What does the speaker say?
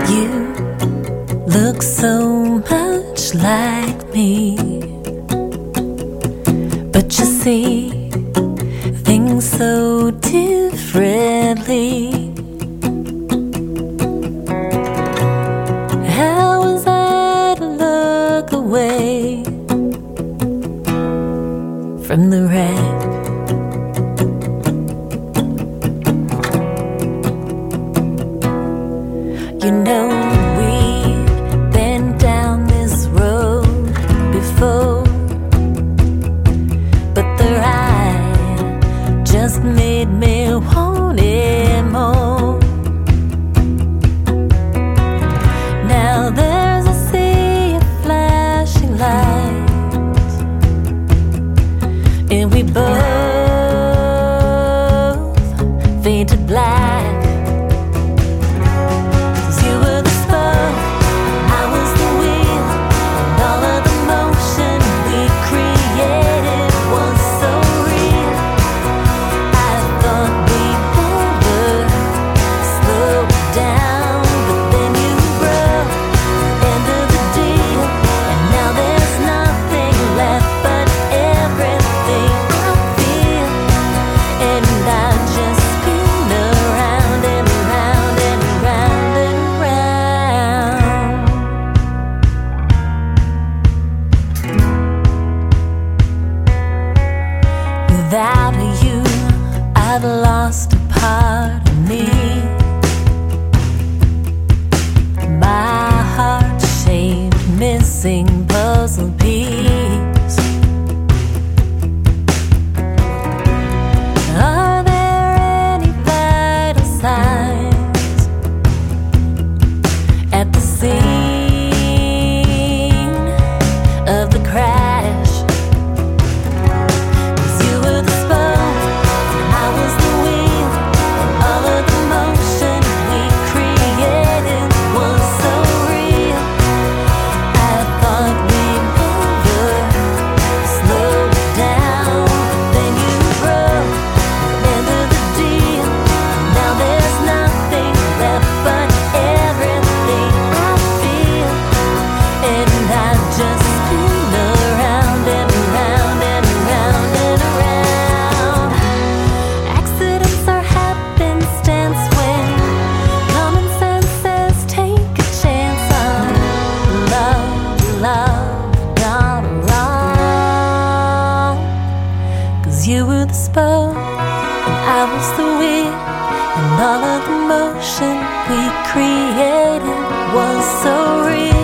You look so much like me, but you see things so differently. How was I to look away from the wreck? You know, we've been down this road before, but the ride just made me want it more. Now there's a sea of flashing lights, and we both faded black. Without you, I've lost a part of me. My heart-shaped missing puzzle piece. Are there any vital signs at the scene of the crash? You were the spur, and I was the wheel, and all of the motion we created was so real.